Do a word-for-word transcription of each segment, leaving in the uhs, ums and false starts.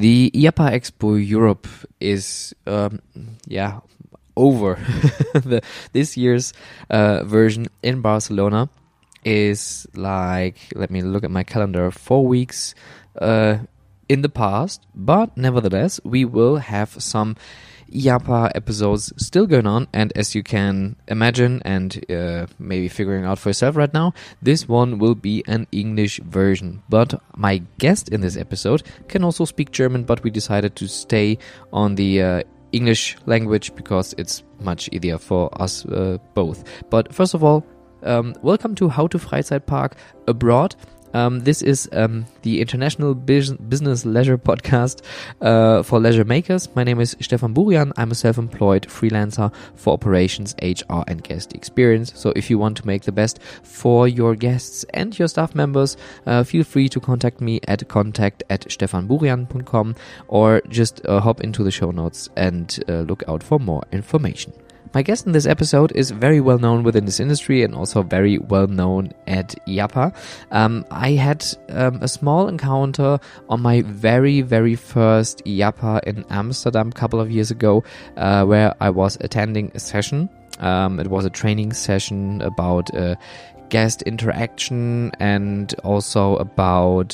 The IAPA Expo Europe is, um, yeah, over. the, this year's uh, version in Barcelona is like, let me look at my calendar, four weeks uh, in the past. But nevertheless, we will have some IAPA episodes still going on, and as you can imagine and uh, maybe figuring out for yourself right now, this one will be an English version. But my guest in this episode can also speak German, but we decided to stay on the uh, English language because it's much easier for us uh, both. But first of all, um, welcome to How to Freizeitpark Abroad. Um, this is um, the International Bus- Business Leisure Podcast uh, for leisure makers. My name is Stefan Burian. I'm a self-employed freelancer for operations, H R, and guest experience. So if you want to make the best for your guests and your staff members, uh, feel free to contact me at contact at stefanburian dot com or just uh, hop into the show notes and uh, look out for more information. My guest in this episode is very well known within this industry and also very well known at IAPA. Um, I had um, a small encounter on my very, very first IAPA in Amsterdam a couple of years ago, uh, where I was attending a session. Um, it was a training session about uh, guest interaction and also about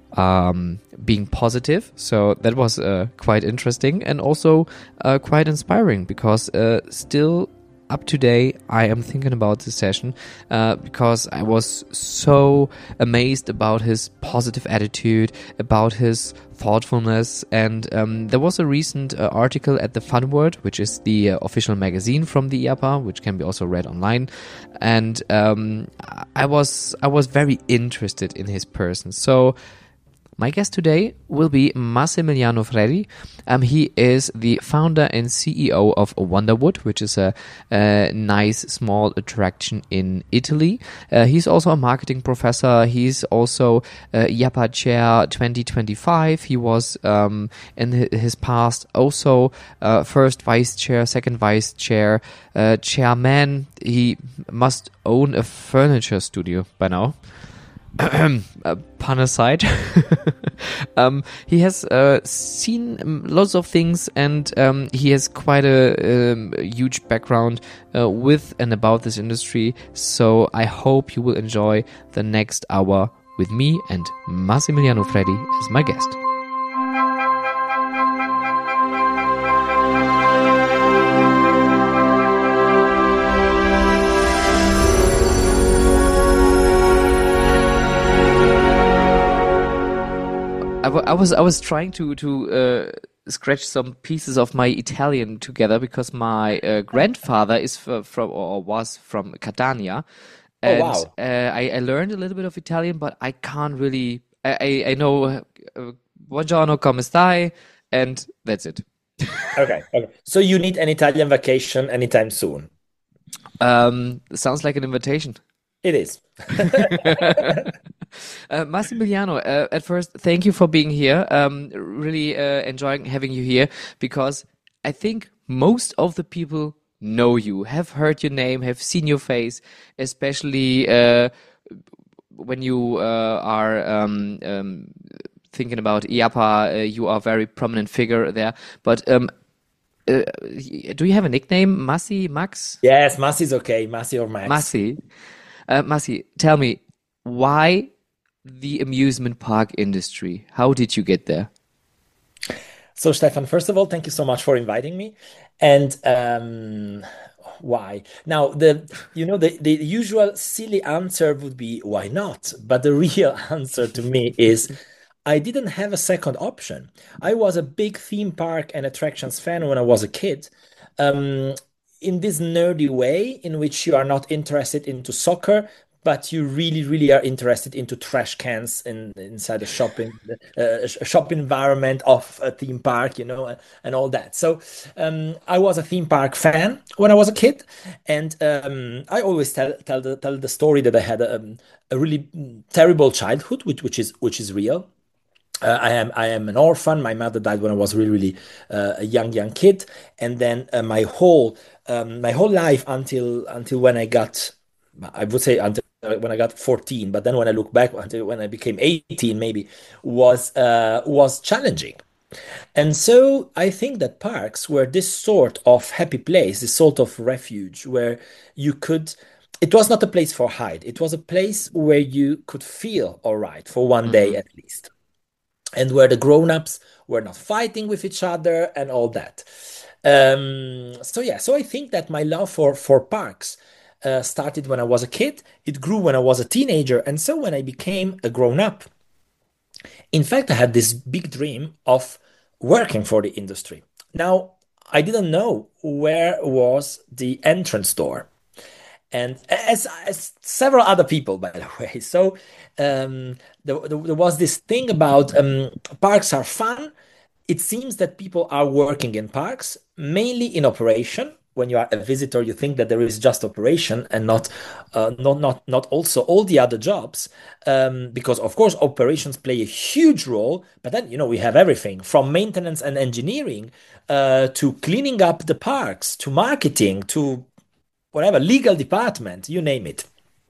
Um, being positive. So that was uh, quite interesting and also uh, quite inspiring because uh, still up today I am thinking about this session uh, because I was so amazed about his positive attitude, about his thoughtfulness, and um, there was a recent uh, article at the Fun World, which is the uh, official magazine from the IAPA, which can be also read online, and um, I was I was very interested in his person. So my guest today will be Massimiliano Freri. Um, he is the founder and C E O of Wonderwood, which is a, a nice small attraction in Italy. Uh, he's also a marketing professor. He's also uh, IAPA Chair twenty twenty-five. He was um, in his past also uh, first vice chair, second vice chair, uh, chairman. He must own a furniture studio by now. uh, pun aside, um, he has uh, seen um, lots of things, and um, he has quite a, um, a huge background uh, with and about this industry. So I hope you will enjoy the next hour with me and Massimiliano Freri as my guest. I, w- I was I was trying to to uh, scratch some pieces of my Italian together because my uh, grandfather is f- from or was from Catania, and Oh, wow. uh, I, I learned a little bit of Italian, but I can't really. I I, I know uh, buongiorno, come stai, and that's it. Okay, okay. So you need an Italian vacation anytime soon. Um, sounds like an invitation. It is. Uh, Massimiliano, uh, at first, thank you for being here. Um, really uh, enjoying having you here because I think most of the people know you, have heard your name, have seen your face, especially uh, when you uh, are um, um, thinking about IAPA. Uh, you are a very prominent figure there. But um, uh, do you have a nickname, Massi, Max? Yes, Massi is okay. Massi or Max. Massi. Uh, Massi, tell me, why the amusement park industry? How did you get there? So, Stefan, first of all, thank you so much for inviting me. And um, why? Now, the you know the, the usual silly answer would be why not? But the real answer to me is I didn't have a second option. I was a big theme park and attractions fan when I was a kid. Um, in this nerdy way in which you are not interested into soccer, but you really, really are interested into trash cans in, inside a shopping uh, a shop environment of a theme park, you know, and all that. So um, I was a theme park fan when I was a kid, and um, I always tell tell the tell the story that I had a, a really terrible childhood, which which is which is real. Uh, I am I am an orphan. My mother died when I was really really uh, a young young kid, and then uh, my whole um, my whole life until until when I got, I would say until when I got fourteen, but then when I look back until when I became eighteen, maybe was uh, was challenging. And so I think that parks were this sort of happy place, this sort of refuge where you could, it was not a place for hide. It was a place where you could feel all right for one day Hmm. at least, and where the grown-ups were not fighting with each other and all that. Um, so yeah, so I think that my love for for parks uh, started when I was a kid. It grew when I was a teenager, and so when I became a grown-up, in fact, I had this big dream of working for the industry. Now, I didn't know where was the entrance door, and as, as several other people, by the way. So um, there, there, there was this thing about um, parks are fun. It seems that people are working in parks mainly in operation. When you are a visitor, you think that there is just operation and not, uh, not, not, not also all the other jobs, um, because of course operations play a huge role. But then you know we have everything from maintenance and engineering uh, to cleaning up the parks to marketing to whatever legal department, you name it.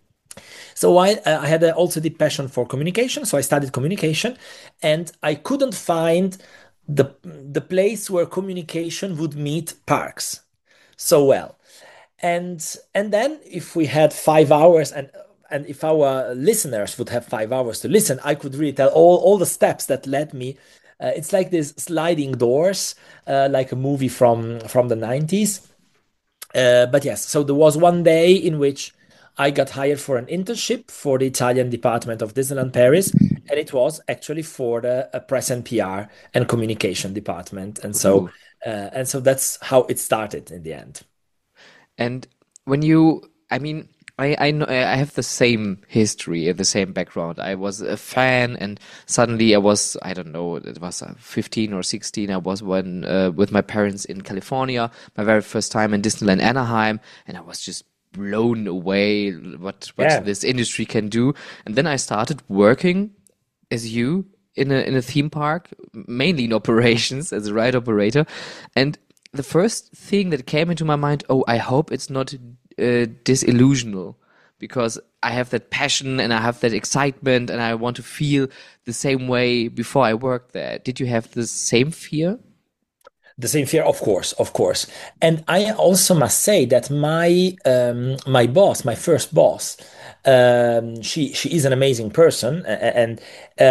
So I, uh, I had uh, also the passion for communication, so I studied communication, and I couldn't find the the place where communication would meet parks so well. And and then if we had five hours and and if our listeners would have five hours to listen, I could really tell all all the steps that led me. Uh, it's like these sliding doors, uh, like a movie from from the nineties. Uh, but yes, so there was one day in which I got hired for an internship for the Italian department of Disneyland Paris, and it was actually for the uh, press and P R and communication department, and so Ooh. uh, and so that's how it started in the end. And when you, I mean, I I know I have the same history, uh, the same background. I was a fan, and suddenly I was, I don't know, it was uh, fifteen or sixteen. I was when uh, with my parents in California, my very first time in Disneyland Anaheim, and I was just blown away what what Yeah. this industry can do. And then I started working as you in a in a theme park, mainly in operations as a ride operator, and the first thing that came into my mind, oh, I hope it's not uh, disillusional, because I have that passion and I have that excitement and I want to feel the same way before I work there. Did you have the same fear? The same fear, of course, of course. And I also must say that my um, my boss, my first boss, um, she she is an amazing person, a- a- and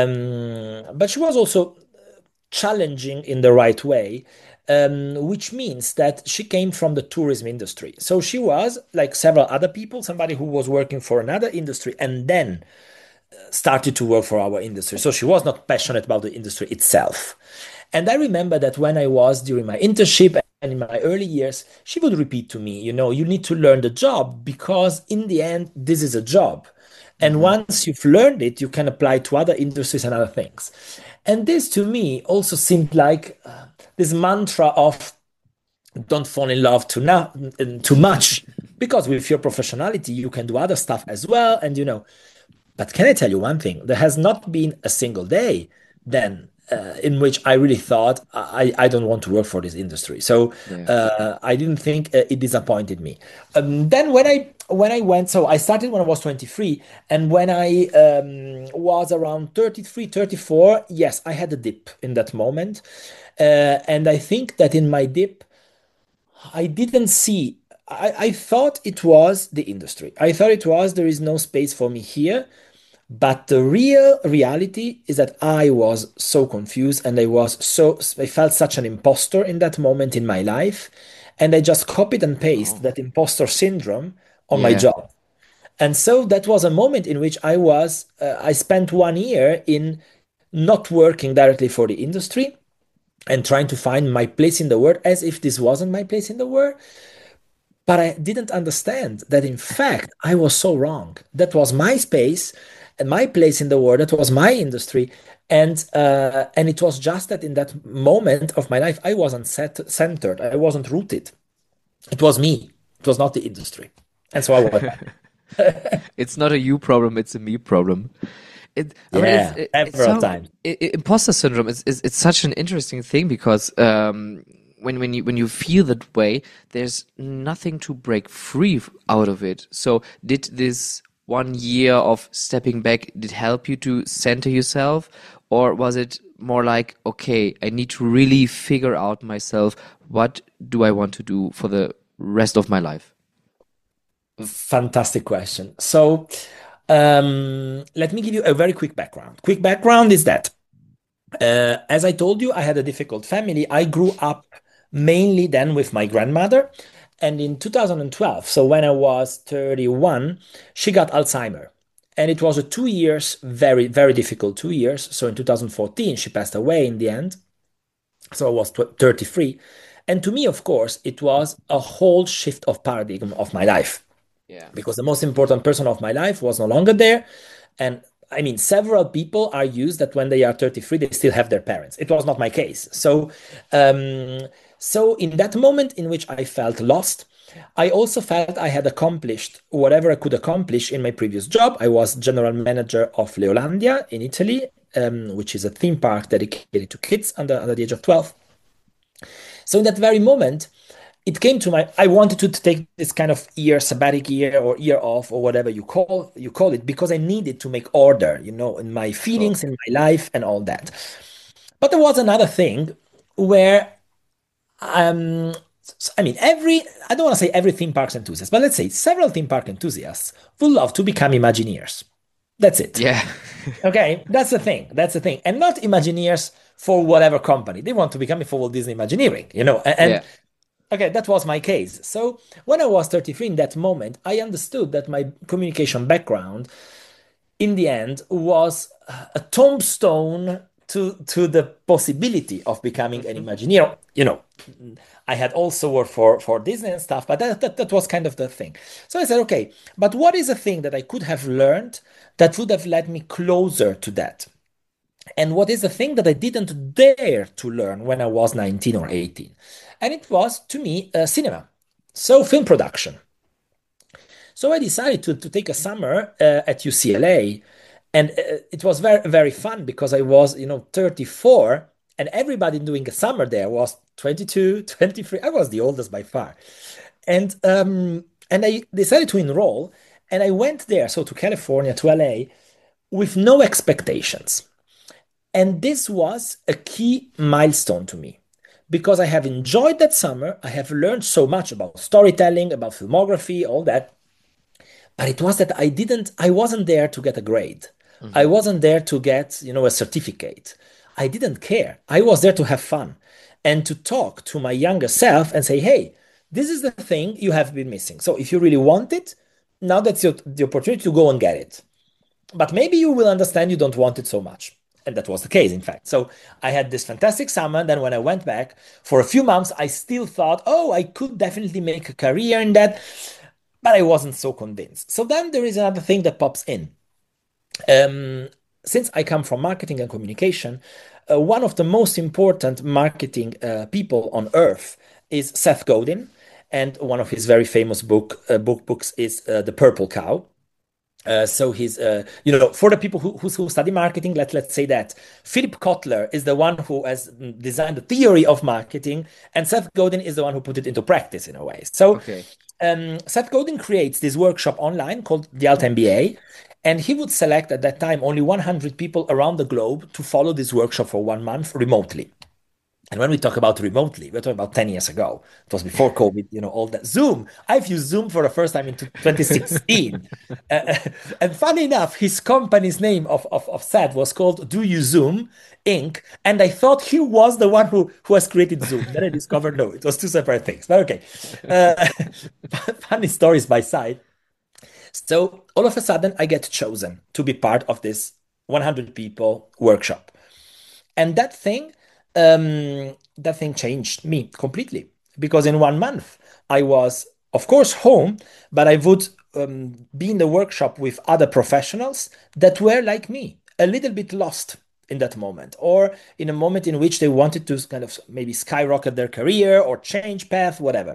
um, but she was also challenging in the right way, um, which means that she came from the tourism industry. So she was like several other people, somebody who was working for another industry and then started to work for our industry. So she was not passionate about the industry itself. And I remember that when I was during my internship and in my early years, she would repeat to me, you know, you need to learn the job because in the end, this is a job. And Hmm. once you've learned it, you can apply to other industries and other things. And this to me also seemed like uh, this mantra of don't fall in love too, na- too much because with your professionality, you can do other stuff as well. And, you know, but can I tell you one thing? There has not been a single day then uh, in which I really thought I, I don't want to work for this industry. So Yeah. uh, I didn't think uh, it disappointed me. Um, then when I when I went, so I started when I was twenty-three, and when I um, was around thirty-three, thirty-four, yes, I had a dip in that moment. Uh, and I think that in my dip, I didn't see. I, I thought it was the industry. I thought it was there is no space for me here. But the real reality is that I was so confused and I was so, I felt such an imposter in that moment in my life. And I just copied and pasted Oh, that imposter syndrome on my yeah. job. And so that was a moment in which I was, uh, I spent one year in not working directly for the industry and trying to find my place in the world as if this wasn't my place in the world. But I didn't understand that, in fact, I was so wrong. That was my space and my place in the world. That was my industry. And uh, and it was just that in that moment of my life, I wasn't set, centered. I wasn't rooted. It was me. It was not the industry. And so I was back. It's not a you problem, it's a me problem. It, I mean, it's Yeah, it, it several sound times. I I- imposter syndrome is, is it's such an interesting thing because um, when when you when you feel that way, there's nothing to break free f- out of it. So did this one year of stepping back did help you to center yourself, or was it more like, okay, I need to really figure out myself, what do I want to do for the rest of my life? Fantastic question. So, um, let me give you a very quick background. Quick background is that, uh, as I told you, I had a difficult family. I grew up mainly then with my grandmother. And in two thousand twelve, so when I was thirty-one, she got Alzheimer. And it was a two years, very, very difficult two years. So in two thousand fourteen, she passed away in the end. So I was tw- thirty-three. And to me, of course, it was a whole shift of paradigm of my life Yeah. because the most important person of my life was no longer there. And I mean, several people are used that when they are thirty-three, they still have their parents. It was not my case. So, um, so in that moment in which I felt lost, I also felt I had accomplished whatever I could accomplish in my previous job. I was general manager of Leolandia in Italy, um, which is a theme park dedicated to kids under, under the age of twelve. So in that very moment, it came to my I wanted to take this kind of year sabbatic year or year off or whatever you call you call it because I needed to make order, you know, in my Sure. feelings, in my life and all that. But there was another thing where um I mean every I don't want to say every theme park enthusiast, but let's say several theme park enthusiasts would love to become Imagineers. That's it. Yeah. Okay, that's the thing. That's the thing. And not Imagineers for whatever company. They want to become it for Walt Disney Imagineering, you know. And, and Yeah. okay, that was my case. So when I was thirty-three in that moment, I understood that my communication background in the end was a tombstone to to the possibility of becoming an Imagineer. You know, I had also worked for for Disney and stuff, but that, that that was kind of the thing. So I said, okay, but what is a thing that I could have learned that would have led me closer to that? And what is the thing that I didn't dare to learn when I was nineteen or eighteen? And it was, to me, uh, cinema. So, film production. So, I decided to, to take a summer uh, at U C L A. And uh, it was very, very fun because I was, you know, thirty-four and everybody doing a summer there was twenty-two, twenty-three. I was the oldest by far. And, um, and I decided to enroll and I went there, so to California, to L A, with no expectations. And this was a key milestone to me because I have enjoyed that summer. I have learned so much about storytelling, about filmography, all that. But it was that I didn't, I wasn't there to get a grade. I Hmm. wasn't there to get, you know, a certificate. I didn't care. I was there to have fun and to talk to my younger self and say, hey, this is the thing you have been missing. So if you really want it, now that's your, the opportunity to go and get it. But maybe you will understand you don't want it so much. And that was the case, in fact. So I had this fantastic summer. Then when I went back for a few months, I still thought, oh, I could definitely make a career in that, but I wasn't so convinced. So then there is another thing that pops in. Um, since I come from marketing and communication, uh, one of the most important marketing uh, people on earth is Seth Godin, and one of his very famous book uh, book books is uh, The Purple Cow. Uh, so he's, uh, you know, for the people who, who, who study marketing, let, let's say that Philip Kotler is the one who has designed the theory of marketing, and Seth Godin is the one who put it into practice in a way. So Okay. um, Seth Godin creates this workshop online called the Alt M B A, and he would select at that time only one hundred people around the globe to follow this workshop for one month remotely. And when we talk about remotely, we're talking about ten years ago. It was before COVID, you know, all that. Zoom. I've used Zoom for the first time in twenty sixteen. Uh, and funny enough, his company's name of, of, of Seth was called Do You Zoom Inc. And I thought he was the one who, who has created Zoom. Then I discovered no, it was two separate things. But okay. Uh, funny stories by side. So all of a sudden, I get chosen to be part of this one hundred people workshop. And that thing, um, that thing changed me completely because in one month I was, of course, home, but I would um, be in the workshop with other professionals that were like me, a little bit lost in that moment, or in a moment in which they wanted to kind of maybe skyrocket their career or change path, whatever.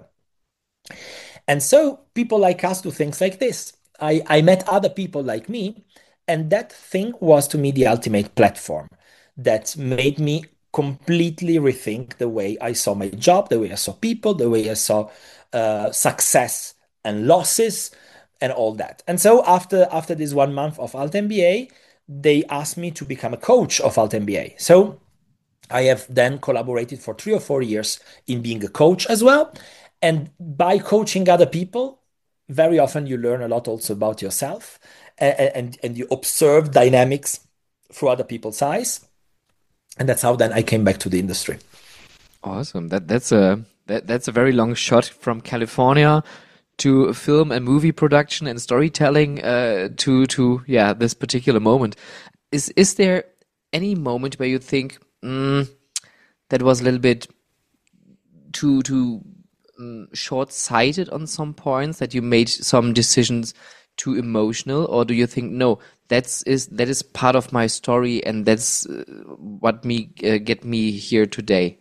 And so people like us do things like this. I, I met other people like me, and that thing was to me the ultimate platform that made me completely rethink the way I saw my job, the way I saw people, the way I saw uh, success and losses and all that. And so after after this one month of Alt M B A, they asked me to become a coach of Alt M B A. So I have then collaborated for three or four years in being a coach as well. And by coaching other people, very often you learn a lot also about yourself, and, and, and you observe dynamics through other people's eyes. And that's how then I came back to the industry. Awesome. That that's a that, that's a very long shot from California to film and movie production and storytelling uh, to to yeah this particular moment. Is is there any moment where you think mm, that was a little bit too too um, short-sighted on some points, that you made some decisions too emotional, or do you think no, that's is that is part of my story and that's uh, what me uh, get me here today?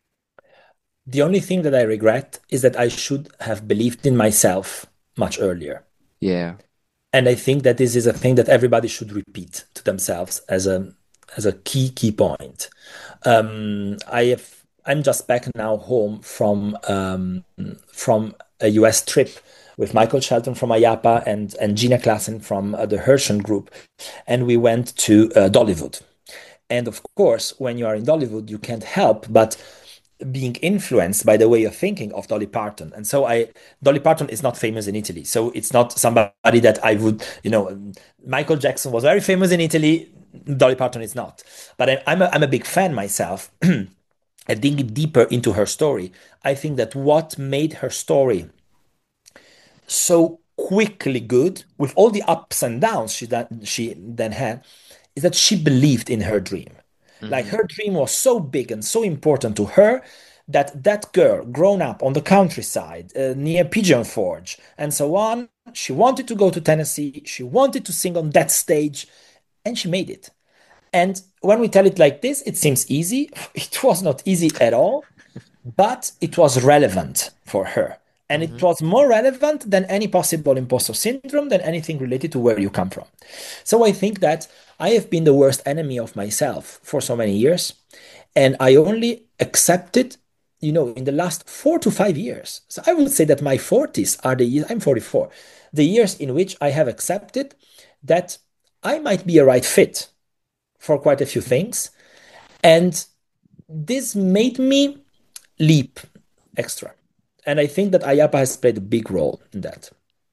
The only thing that I regret is that I should have believed in myself much earlier. Yeah. And I think that this is a thing that everybody should repeat to themselves as a as a key key point. Um, I have I'm just back now home from um, from a U S trip with Michael Shelton from IAPA and and Gina Klassen from uh, the Herschen Group, and we went to uh, Dollywood. And of course, when you are in Dollywood, you can't help but being influenced by the way of thinking of Dolly Parton. And so I, Dolly Parton is not famous in Italy. So it's not somebody that I would, you know, Michael Jackson was very famous in Italy. Dolly Parton is not. But I, I'm a, I'm a big fan myself. And digging deeper into her story, I think that what made her story so quickly good, with all the ups and downs she then, she then had, is that she believed in her dream. Like Hmm. her dream was so big and so important to her that that girl, grown up on the countryside uh, near Pigeon Forge and so on, she wanted to go to Tennessee. She wanted to sing on that stage, and she made it. And when we tell it like this, it seems easy. It was not easy at all, but it was relevant for her. And it Hmm. was more relevant than any possible imposter syndrome, than anything related to where you come from. So I think that I have been the worst enemy of myself for so many years. And I only accepted, you know, in the last four to five years. So I would say that my forties are the years, I'm forty-four, the years in which I have accepted that I might be a right fit for quite a few things. And this made me leap extra. And I think that IAPA has played a big role in that.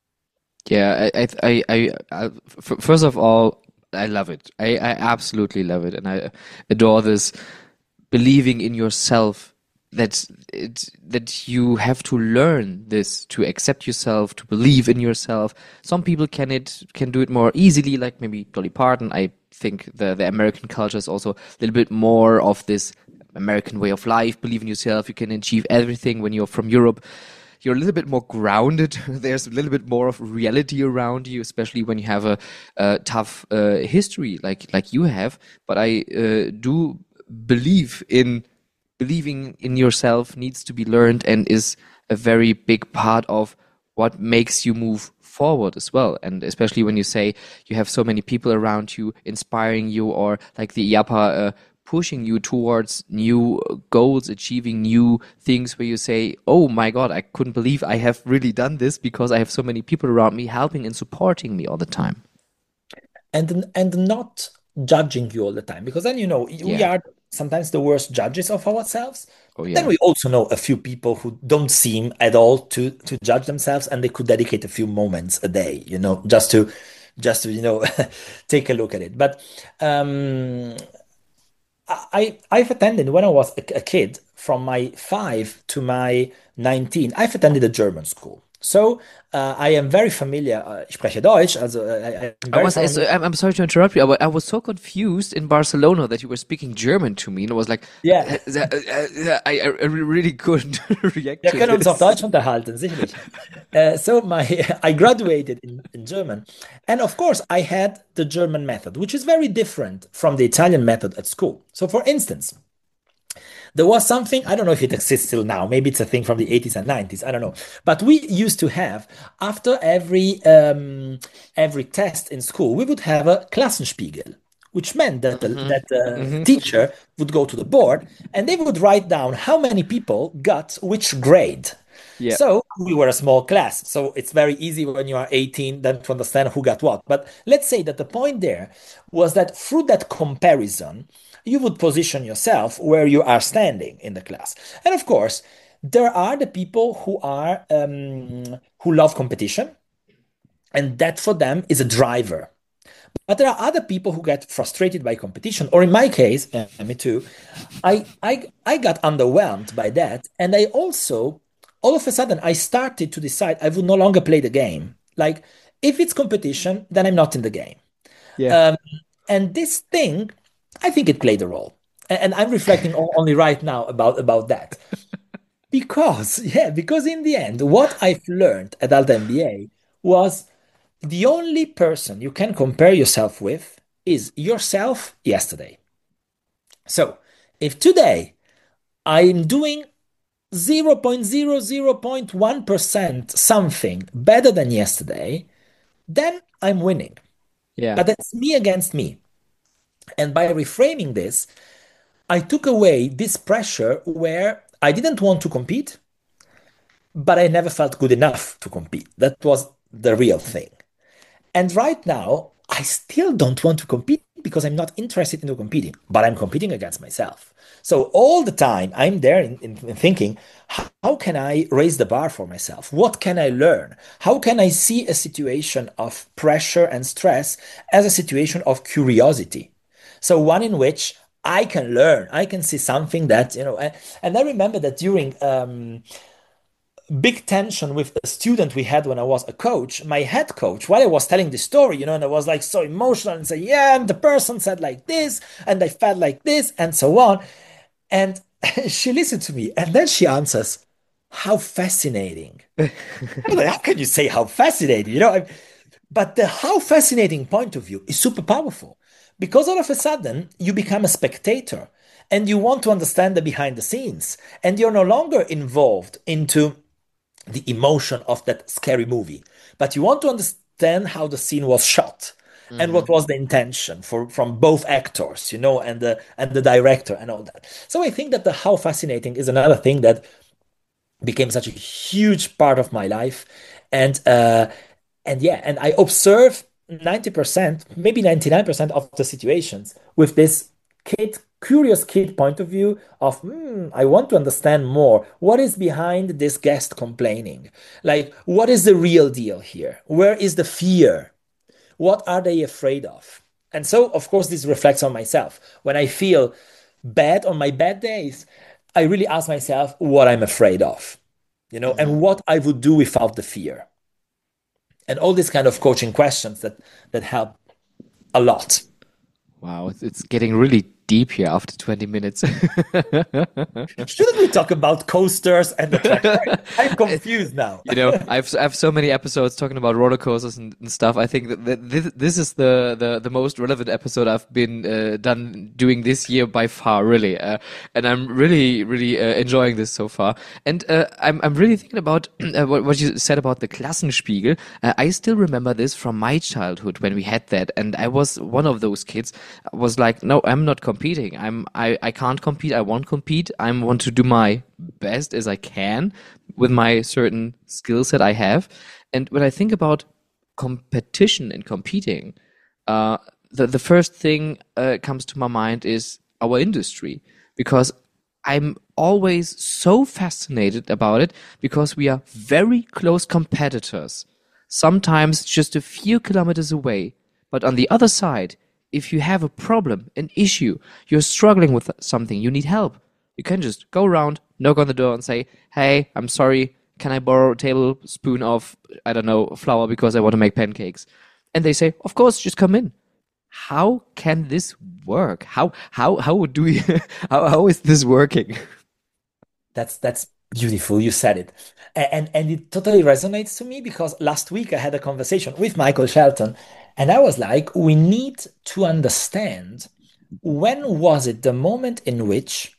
Yeah, I, I, I, I, I f- first of all, I love it. I, I absolutely love it, and I adore this believing in yourself. That it, that you have to learn this to accept yourself, to believe in yourself. Some people can it can do it more easily, like maybe Dolly Parton. I think the the American culture is also a little bit more of this American way of life. Believe in yourself. You can achieve everything when you're from Europe. You're a little bit more grounded. There's a little bit more of reality around you, especially when you have a, a tough uh, history like like you have. But I uh, do believe in believing in yourself needs to be learned and is a very big part of what makes you move forward as well. And especially when you say you have so many people around you inspiring you, or like the IAPA uh, pushing you towards new goals, achieving new things where you say, oh my God, I couldn't believe I have really done this because I have so many people around me helping and supporting me all the time. and and not judging you all the time, because then you know we Yeah. are sometimes the worst judges of ourselves. Oh Then yeah. we also know a few people who don't seem at all to to judge themselves, and they could dedicate a few moments a day, you know, just to just to you know take a look at it. But um I I've attended when I was a, a kid, from my five to my nineteen. I've attended a German school, so uh, I am very familiar. Uh, ich spreche Deutsch, also uh, I, I'm I very was, I, familiar. so- I'm, I'm sorry to interrupt you. I wa- I was so confused in Barcelona that you were speaking German to me, and I was like, Yeah, uh, uh, uh, I, I really couldn't react wir to können uns auf this. Deutsch unterhalten, sicherlich. Uh, so my I graduated in, in German, and of course I had the German method, which is very different from the Italian method at school. So, for instance, there was something, I don't know if it exists still now, maybe it's a thing from the eighties and nineties, I don't know. But we used to have, after every um, every test in school, we would have a Klassenspiegel, which meant that the, Hmm. that the Hmm. teacher would go to the board and they would write down how many people got which grade. Yeah. So we were a small class. So it's very easy when you are eighteen then to understand who got what. But let's say that the point there was that through that comparison, you would position yourself where you are standing in the class. And of course, there are the people who are um, who love competition, and that for them is a driver. But there are other people who get frustrated by competition, or in my case, uh, me too, I, I I got underwhelmed by that, and I also all of a sudden I started to decide I would no longer play the game. Like if it's competition, then I'm not in the game. Yeah. Um, and this thing, I think it played a role, A- and I'm reflecting o- only right now about about that because yeah, because in the end, what I've learned at Alta M B A was the only person you can compare yourself with is yourself yesterday. So if today I'm doing zero point zero zero point one percent something better than yesterday, then I'm winning. Yeah. But that's me against me. And by reframing this, I took away this pressure where I didn't want to compete, but I never felt good enough to compete. That was the real thing. And right now, I still don't want to compete because I'm not interested in competing, but I'm competing against myself. So all the time, I'm there in, in, in thinking, how can I raise the bar for myself? What can I learn? How can I see a situation of pressure and stress as a situation of curiosity? So one in which I can learn, I can see something that, you know, and, and I remember that during um, big tension with a student we had when I was a coach, my head coach, while I was telling the story, you know, and I was like so emotional and say, yeah, and the person said like this, and I felt like this, and so on. And she listened to me, and then she answers, how fascinating. I was like, how can you say how fascinating? You know, I, but the how fascinating point of view is super powerful because all of a sudden you become a spectator and you want to understand the behind the scenes and you're no longer involved into the emotion of that scary movie, but you want to understand how the scene was shot and Hmm. what was the intention for from both actors, you know, and the and the director and all that. So I think that the how fascinating is another thing that became such a huge part of my life, and uh, and yeah, and I observe ninety percent, maybe ninety-nine percent of the situations with this kid, curious kid point of view of, hmm, I want to understand more. What is behind this guest complaining? Like, what is the real deal here? Where is the fear? What are they afraid of? And so, of course, this reflects on myself. When I feel bad on my bad days, I really ask myself what I'm afraid of, you know, Hmm. and what I would do without the fear and all these kind of coaching questions that that help a lot. Wow, it's, it's getting really deep here after twenty minutes. Shouldn't we talk about coasters and the tractor? I'm confused now. You know, I've I've so many episodes talking about roller coasters and, and stuff. I think that, that this this is the, the, the most relevant episode I've been uh, done doing this year by far, really. Uh, and I'm really really uh, enjoying this so far. And uh, I'm I'm really thinking about uh, what, what you said about the Klassenspiegel. Uh, I still remember this from my childhood when we had that, and I was one of those kids. I was like, no, I'm not competing. I'm I I can't compete. I won't compete. I want to do my best as I can with my certain skill set I have. And when I think about competition and competing, uh, the the first thing uh, comes to my mind is our industry, because I'm always so fascinated about it because we are very close competitors, sometimes just a few kilometers away. But on the other side, if you have a problem, an issue, you're struggling with something, you need help, you can just go around, knock on the door, and say, "Hey, I'm sorry. Can I borrow a tablespoon of, I don't know, flour because I want to make pancakes?" And they say, "Of course, just come in." How can this work? How how how do we how how is this working? That's that's beautiful. You said it. A- And and it totally resonates to me because last week I had a conversation with Michael Shelton and I was like, we need to understand when was it the moment in which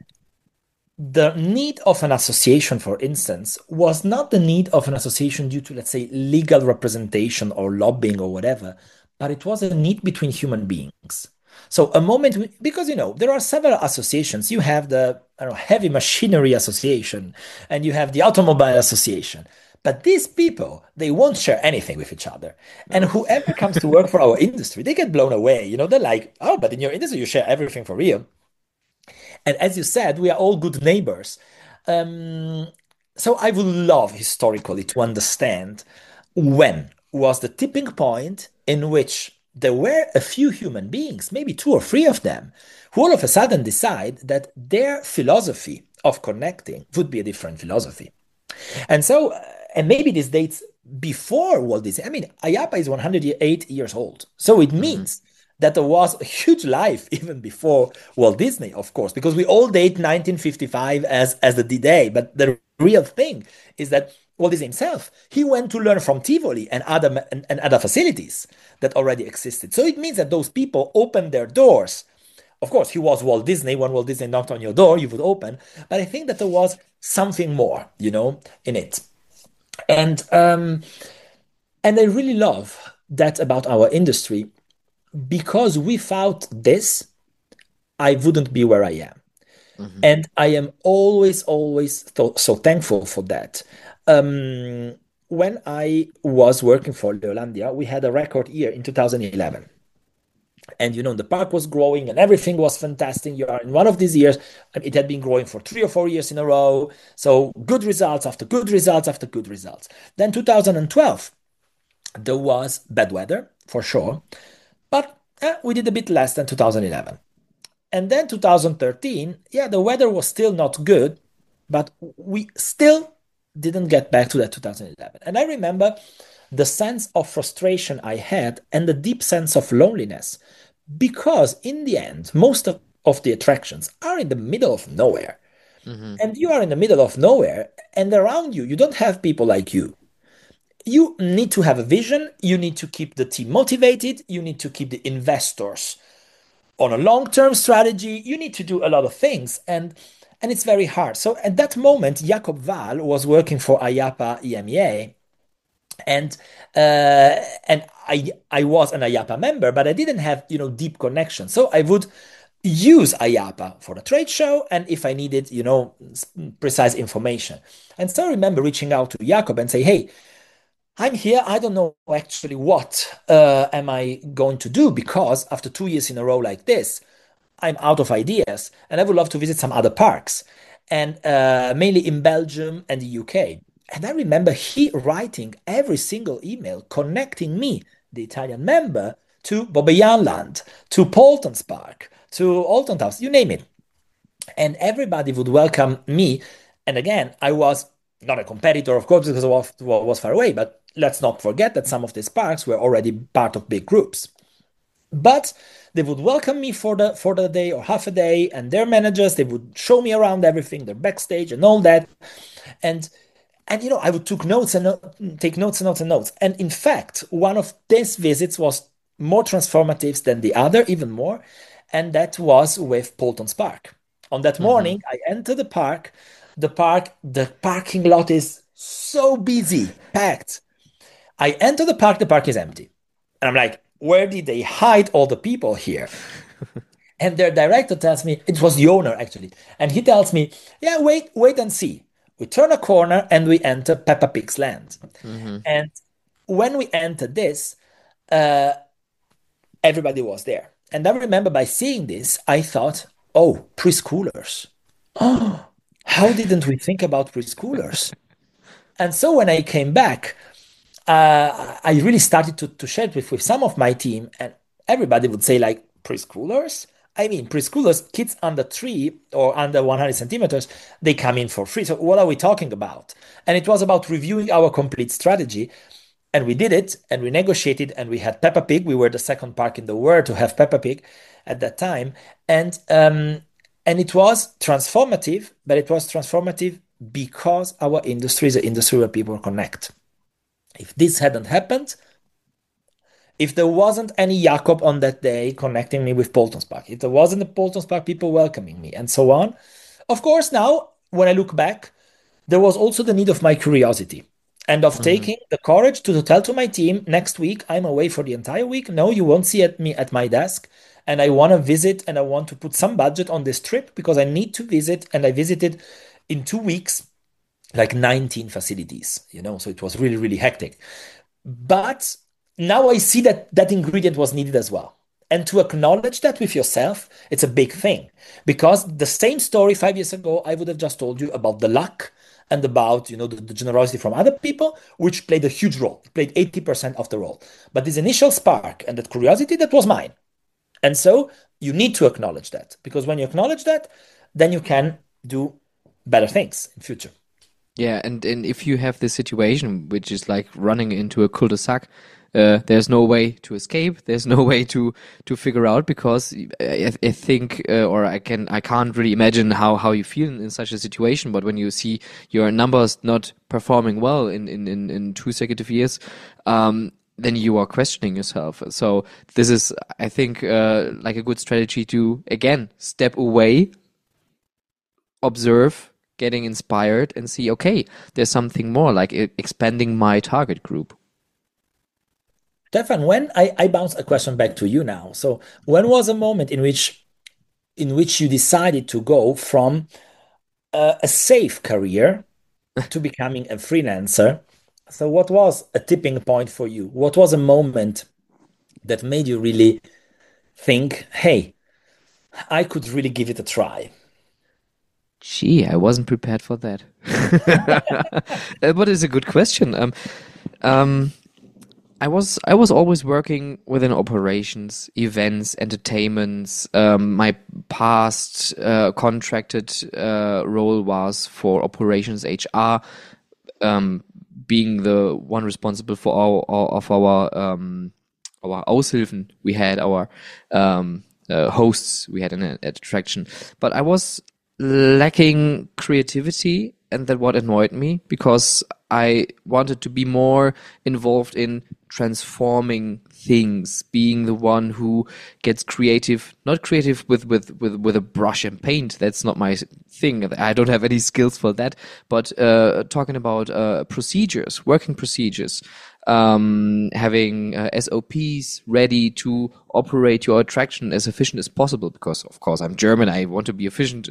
the need of an association, for instance, was not the need of an association due to, let's say, legal representation or lobbying or whatever, but it was a need between human beings. So a moment, we- because you know, there are several associations. You have the, I don't know, Heavy Machinery Association, and you have the Automobile Association. But these people, they won't share anything with each other. And No. whoever comes to work for our industry, they get blown away. You know, they're like, oh, but in your industry, you share everything for real. And as you said, we are all good neighbors. Um, so I would love historically to understand when was the tipping point in which there were a few human beings, maybe two or three of them, who all of a sudden decide that their philosophy of connecting would be a different philosophy. And so, uh, and maybe this dates before Walt Disney. I mean, I A P A is one hundred eight years old. So it Hmm. means that there was a huge life even before Walt Disney, of course, because we all date nineteen fifty-five as, as the D-Day. But the real thing is that Walt Disney himself, he went to learn from Tivoli and other, and, and other facilities that already existed. So it means that those people opened their doors. Of course, he was Walt Disney. When Walt Disney knocked on your door, you would open. But I think that there was something more, you know, in it. And um, and I really love that about our industry because without this, I wouldn't be where I am. Hmm. And I am always, always th- so thankful for that. Um, when I was working for Leolandia, we had a record year in two thousand eleven. And you know, the park was growing and everything was fantastic. You are in one of these years, and it had been growing for three or four years in a row. So good results after good results after good results. Then two thousand twelve, there was bad weather for sure, but eh, we did a bit less than two thousand eleven. And then two thousand thirteen, yeah, the weather was still not good, but we still didn't get back to that two thousand eleven. And I remember the sense of frustration I had and the deep sense of loneliness because in the end, most of, of the attractions are in the middle of nowhere. Hmm. And you are in the middle of nowhere, and around you, you don't have people like you. You need to have a vision. You need to keep the team motivated. You need to keep the investors on a long-term strategy. You need to do a lot of things, and and it's very hard. So at that moment, Jakob Wahl was working for I A P A E M E A, and uh, and I I was an I A P A member, but I didn't have you know deep connection. So I would use I A P A for the trade show, and if I needed you know precise information. And so I remember reaching out to Jakob and say, hey, I'm here. I don't know actually what uh, am I going to do because after two years in a row like this, I'm out of ideas, and I would love to visit some other parks, and uh, mainly in Belgium and the U K. And I remember he writing every single email connecting me, the Italian member, to Bobbejaanland, to Paultons Park, to Alton Towers, you name it, and everybody would welcome me. And again, I was not a competitor, of course, because I was, was far away, but let's not forget that some of these parks were already part of big groups. But they would welcome me for the for the day or half a day, and their managers they would show me around everything, their backstage and all that. And and you know, I would take notes and no- take notes and notes and notes. And in fact, one of these visits was more transformative than the other, even more, and that was with Paultons Park. On that Hmm. morning, I entered the park. The park, the parking lot is so busy, packed. I enter the park, the park is empty. And I'm like, where did they hide all the people here? And their director tells me, it was the owner actually. And he tells me, yeah, wait, wait and see. We turn a corner and we enter Peppa Pig's land. Hmm. And when we entered this, uh, everybody was there. And I remember by seeing this, I thought, oh, preschoolers. Oh, how didn't we think about preschoolers? And so when I came back, uh, I really started to, to share it with, with some of my team, and everybody would say, like, preschoolers? I mean, preschoolers, kids under three or under one hundred centimeters, they come in for free. So, what are we talking about? And it was about reviewing our complete strategy. And we did it, and we negotiated, and we had Peppa Pig. We were the second park in the world to have Peppa Pig at that time. And, um, and it was transformative, but it was transformative because our industry is an industry where people connect. If this hadn't happened, if there wasn't any Jakob on that day connecting me with Paultons Park, if there wasn't a Paultons Park people welcoming me, and so on, of course, now when I look back, there was also the need of my curiosity and of Hmm. taking the courage to tell to my team next week I'm away for the entire week. No, you won't see at me at my desk, and I want to visit and I want to put some budget on this trip because I need to visit. And I visited in two weeks like nineteen facilities, you know, so it was really, really hectic. But now I see that that ingredient was needed as well. And to acknowledge that with yourself, it's a big thing because the same story five years ago, I would have just told you about the luck and about, you know, the, the generosity from other people, which played a huge role. It played eighty percent of the role. But this initial spark and that curiosity, that was mine. And so you need to acknowledge that because when you acknowledge that, then you can do better things in future. Yeah, and, and if you have this situation, which is like running into a cul-de-sac, uh, there's no way to escape. There's no way to to figure out because I, I think, uh, or I can I can't really imagine how how you feel in, in such a situation. But when you see your numbers not performing well in in in, in two consecutive years, um, then you are questioning yourself. So this is, I think, uh, like a good strategy to again step away, observe, getting inspired and see, okay, there's something more, like e- expanding my target group. Stefan, when I, I bounce a question back to you now. So when was a moment in which in which you decided to go from uh, a safe career to becoming a freelancer? So what was a tipping point for you? What was a moment that made you really think, hey, I could really give it a try? Gee, I wasn't prepared for that. Uh, But it's a good question. Um, um, I was I was always working within operations, events, entertainments. Um, my past uh, contracted uh, role was for operations H R, um, being the one responsible for all, all of our um, our Aushilfen. We had our um, uh, hosts. We had an, an attraction, but I was lacking creativity, and that what annoyed me because I wanted to be more involved in transforming things, being the one who gets creative, not creative with with with with a brush and paint. That's not my thing. I don't have any skills for that. But uh, talking about uh, procedures, working procedures, um, having uh, S O Ps ready to operate your attraction as efficient as possible. Because of course I'm German, I want to be efficient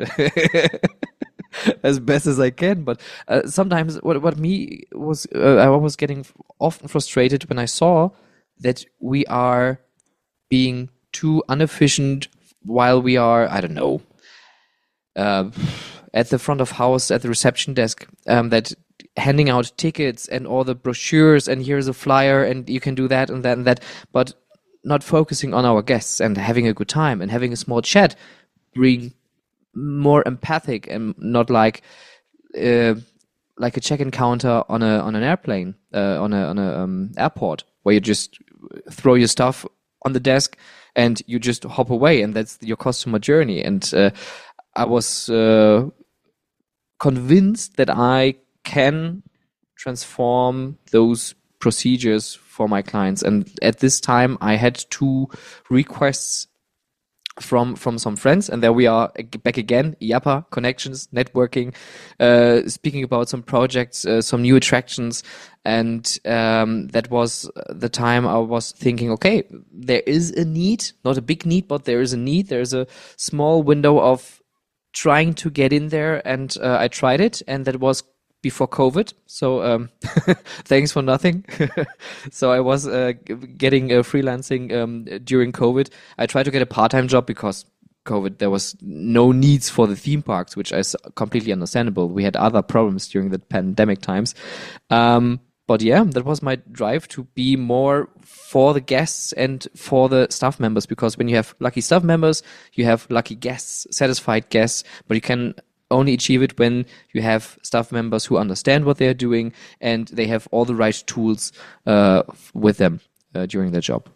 as best as I can. But uh, sometimes what what me was uh, I was getting often frustrated when I saw that we are being too inefficient while we are, I don't know, uh, at the front of house at the reception desk, um, that handing out tickets and all the brochures and here's a flyer and you can do that and that and that, but not focusing on our guests and having a good time and having a small chat, being more empathic and not like uh, like a check-in counter on a on an airplane, uh, on a on a um, airport where you just throw your stuff on the desk and you just hop away and that's your customer journey. And uh, I was uh, convinced that I can transform those procedures for my clients. And at this time, I had two requests from from some friends, and there we are ag- back again. I A P A connections, networking, uh, speaking about some projects, uh, some new attractions, and um, that was the time I was thinking, okay, there is a need, not a big need, but there is a need. There's a small window of trying to get in there, and uh, I tried it, and that was before COVID. So um, thanks for nothing. So I was uh, g- getting uh, freelancing um, during COVID. I tried to get a part-time job because COVID, there was no needs for the theme parks, which is completely understandable. We had other problems during the pandemic times. Um, but yeah, that was my drive to be more for the guests and for the staff members, because when you have lucky staff members, you have lucky guests, satisfied guests, but you can only achieve it when you have staff members who understand what they're doing and they have all the right tools uh, with them uh, during their job.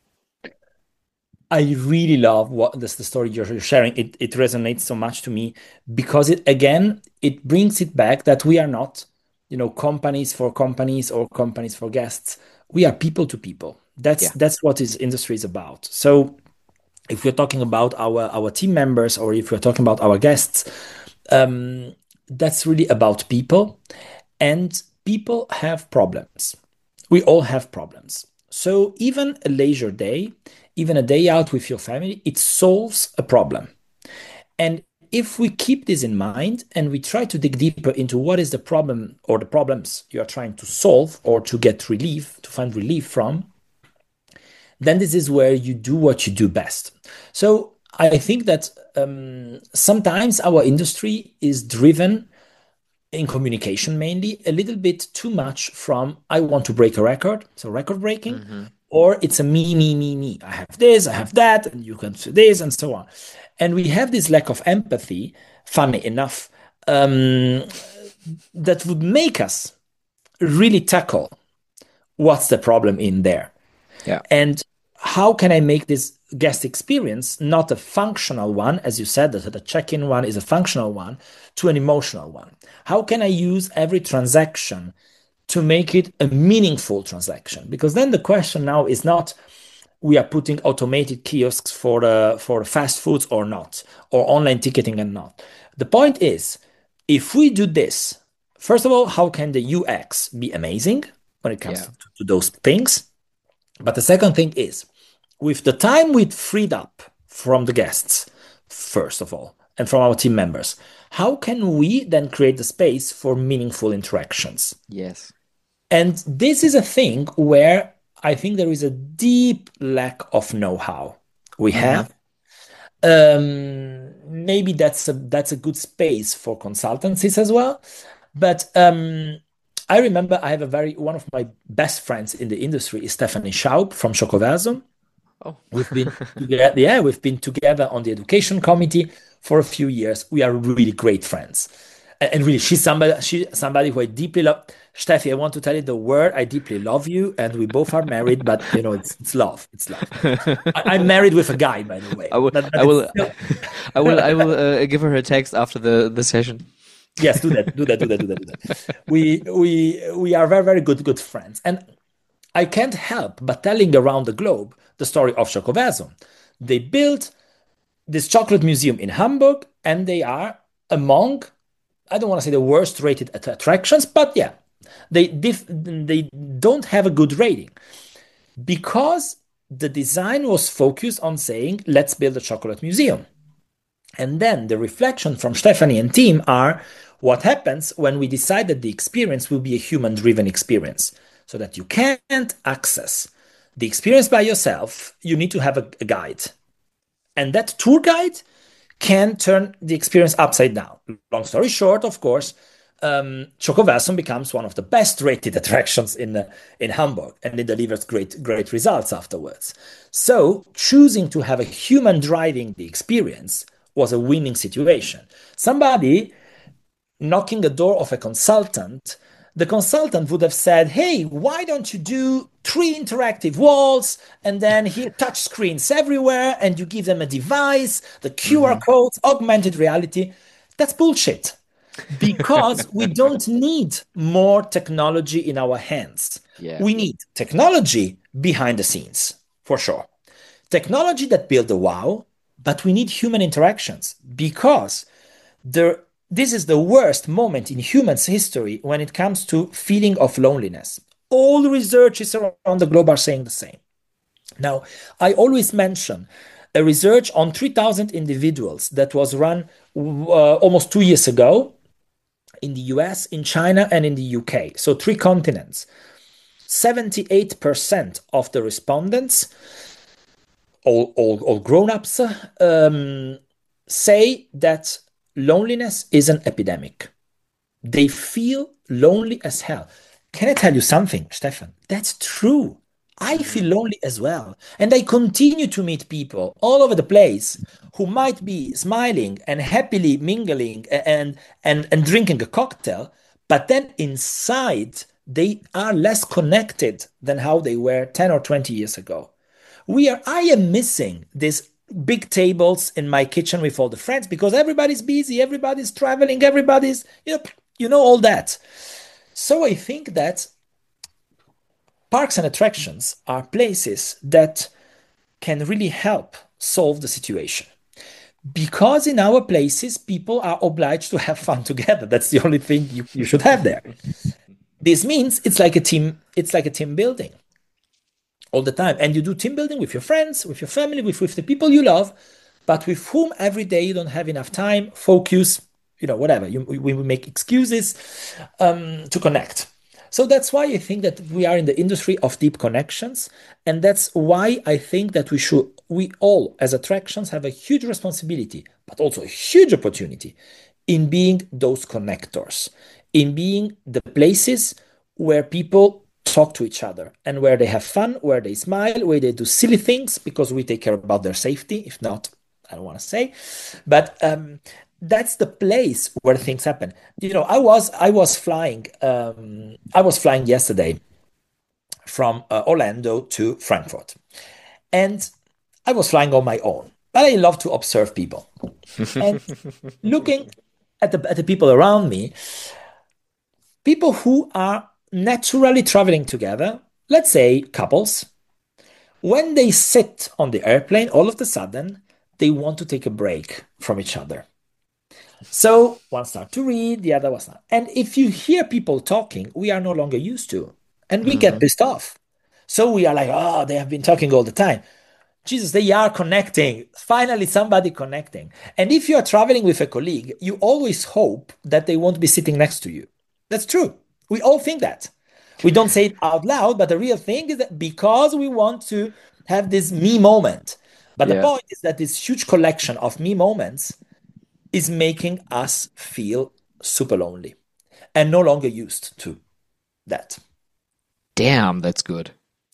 I really love what this the story you're sharing. It it resonates so much to me because it again it brings it back that we are not, you know, companies for companies or companies for guests. We are people to people. That's Yeah. that's what this industry is about. So if we're talking about our our team members or if we're talking about our guests, um, that's really about people, and people have problems. We all have problems. So even a leisure day, even a day out with your family, it solves a problem. And if we keep this in mind and we try to dig deeper into what is the problem or the problems you are trying to solve or to get relief, to find relief from, then this is where you do what you do best. So I think that um, sometimes our industry is driven in communication mainly a little bit too much from I want to break a record, so record breaking, Hmm. or it's a me, me, me, me. I have this, I have that, and you can do this, and so on. And we have this lack of empathy, funny enough, um, that would make us really tackle what's the problem in there. Yeah. And how can I make this guest experience not a functional one, as you said, that the check-in one is a functional one, to an emotional one? How can I use every transaction to make it a meaningful transaction? Because then the question now is not we are putting automated kiosks for the for fast foods or not, or online ticketing and not. The point is, if we do this, first of all, how can the U X be amazing when it comes Yeah. to, to those things? But the second thing is, with the time we freed up from the guests, first of all, and from our team members, how can we then create the space for meaningful interactions? Yes. And this is a thing where I think there is a deep lack of know-how we Hmm. have. Um, maybe that's a that's a good space for consultancies as well. But um, I remember I have a very one of my best friends in the industry is Stephanie Schaub from Chocoversum. Oh. We've been together, yeah, we've been together on the education committee for a few years. We are really great friends. And, and really, she's somebody, she's somebody who I deeply love. Steffi, I want to tell you the word, I deeply love you. And we both are married, but you know, it's it's love. It's love. I, I'm married with a guy, by the way. I will. But, I but it's will. still... I will. I will uh, give her a text after the the session. Yes, do that, do that, do that, do that, do that. We we we are very, very good, good friends. And I can't help but telling around the globe the story of Chocoversum. They built this chocolate museum in Hamburg, and they are among, I don't want to say the worst rated att- attractions, but yeah, they dif- they don't have a good rating because the design was focused on saying, let's build a chocolate museum. And then the reflection from Stephanie and team are what happens when we decide that the experience will be a human driven experience so that you can't access the experience by yourself. You need to have a, a guide. And that tour guide can turn the experience upside down. Long story short, of course, um, Chocoversum becomes one of the best rated attractions in uh, in Hamburg, and it delivers great great results afterwards. So choosing to have a human driving the experience was a winning situation. Somebody knocking the door of a consultant, the consultant would have said, hey, why don't you do three interactive walls and then here touch screens everywhere and you give them a device, the Q R Hmm. codes, augmented reality? That's bullshit because we don't need more technology in our hands. Yeah. We need technology behind the scenes, for sure. Technology that build the wow, but we need human interactions because there this is the worst moment in humans history when it comes to feeling of loneliness. All researchers around the globe are saying the same. Now, I always mention a research on three thousand individuals that was run uh, almost two years ago in the U S, in China, and in the U K. So three continents. seventy-eight percent of the respondents, all, all, all grown-ups, um, say that loneliness is an epidemic. They feel lonely as hell. Can I tell you something, Stefan? That's true. I Hmm. feel lonely as well. And I continue to meet people all over the place who might be smiling and happily mingling and, and, and drinking a cocktail, but then inside they are less connected than how they were ten or twenty years ago. We are, I am missing these big tables in my kitchen with all the friends because everybody's busy, everybody's traveling, everybody's, you know, you know, all that. So I think that parks and attractions are places that can really help solve the situation. Because in our places, people are obliged to have fun together. That's the only thing you, you should have there. This means it's like a team, it's like a team building. all the time. And you do team building with your friends, with your family, with, with the people you love, but with whom every day you don't have enough time, focus, you know, whatever. You, we we make excuses um, to connect. So that's why I think that we are in the industry of deep connections. And that's why I think that we should, we all as attractions have a huge responsibility, but also a huge opportunity in being those connectors, in being the places where people talk to each other and where they have fun, where they smile, where they do silly things because we take care about their safety. If not, I don't want to say, but um, that's the place where things happen. You know, I was I was flying um, I was flying yesterday from uh, Orlando to Frankfurt, and I was flying on my own. But I love to observe people and looking at the at the people around me, people who are naturally traveling together, let's say couples, when they sit on the airplane, all of a sudden, they want to take a break from each other. So one start to read, the other was not. And if you hear people talking, we are no longer used to, and we get Hmm. pissed off. So we are like, oh, they have been talking all the time. Jesus, they are connecting. Finally, somebody connecting. And if you are traveling with a colleague, you always hope that they won't be sitting next to you. That's true. We all think that. We don't say it out loud, but the real thing is that because we want to have this me moment. But the Yeah. point is that this huge collection of me moments is making us feel super lonely and no longer used to that. Damn, that's good.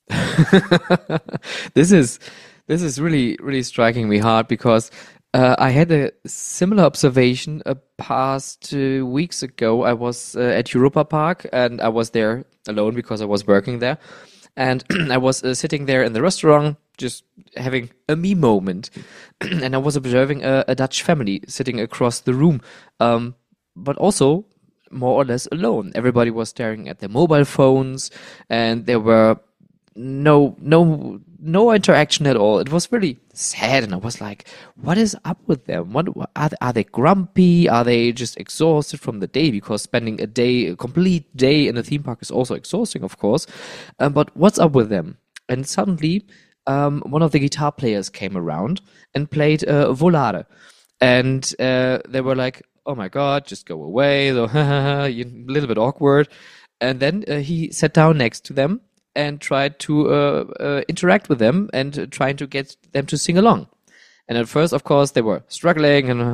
This is this is really really striking me hard because uh, I had a similar observation a past uh, weeks ago. I was uh, at Europa Park and I was there alone because I was working there, and I was uh, sitting there in the restaurant just having a me moment, and I was observing a, a Dutch family sitting across the room, um, but also more or less alone. Everybody was staring at their mobile phones, and there were no no no interaction at all. It was really sad, and I was like, "What is up with them? What what- are they, are they grumpy? Are they just exhausted from the day? Because spending a day, a complete day in a theme park is also exhausting, of course. Um, but what's up with them?" And suddenly, um, one of the guitar players came around and played uh, Volare, and uh, they were like, "Oh my God, just go away!" So, a little bit awkward. And then uh, he sat down next to them and tried to uh, uh, interact with them and uh, trying to get them to sing along. And at first, of course, they were struggling and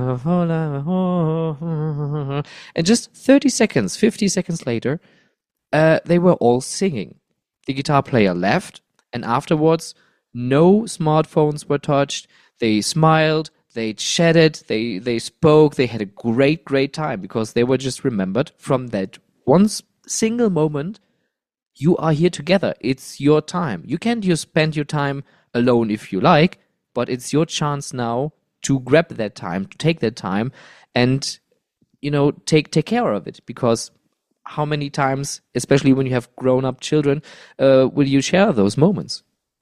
and just thirty seconds, fifty seconds later, uh, they were all singing. The guitar player left, and afterwards, no smartphones were touched. They smiled, they chatted, they they spoke. They had a great, great time because they were just remembered from that one s- single moment. You are here together. It's your time. You can't just spend your time alone if you like, but it's your chance now to grab that time, to take that time, and you know take take care of it. Because how many times, especially when you have grown up children, uh, will you share those moments?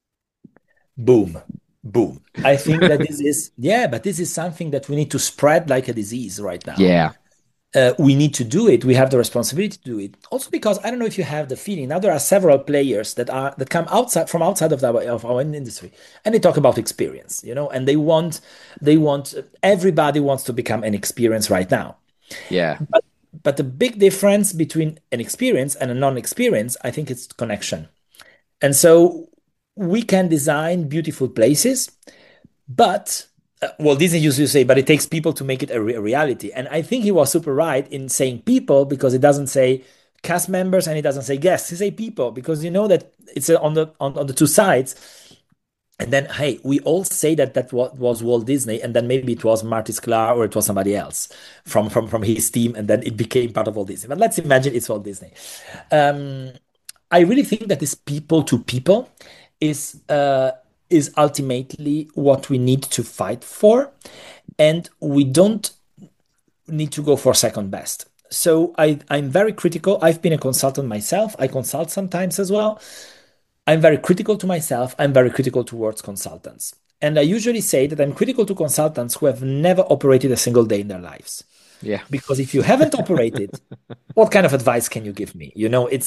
Boom, boom. I think that this is, yeah, but this is something that we need to spread like a disease right now. Yeah, Uh, we need to do it. We have the responsibility to do it. Also, because I don't know if you have the feeling now there are several players that are that come outside from outside of our of our industry, and they talk about experience, you know, and they want they want everybody wants to become an experience right now. yeah, But but the big difference between an experience and a non-experience, I think it's connection. And so we can design beautiful places, but uh, Walt Disney used to say, but it takes people to make it a, re- a reality. And I think he was super right in saying people because it doesn't say cast members and it doesn't say guests. He say people because you know that it's uh, on the on, on the two sides. And then, hey, we all say that that wa- was Walt Disney, and then maybe it was Marty Sklar or it was somebody else from from from his team, and then it became part of Walt Disney. But let's imagine it's Walt Disney. Um, I really think that this people to people is uh, is ultimately what we need to fight for, and we don't need to go for second best. So I, I'm very critical. I've been a consultant myself. I consult sometimes as well. I'm very critical to myself. I'm very critical towards consultants. And I usually say that I'm critical to consultants who have never operated a single day in their lives. yeah. Because if you haven't operated, what kind of advice can you give me? You know, it's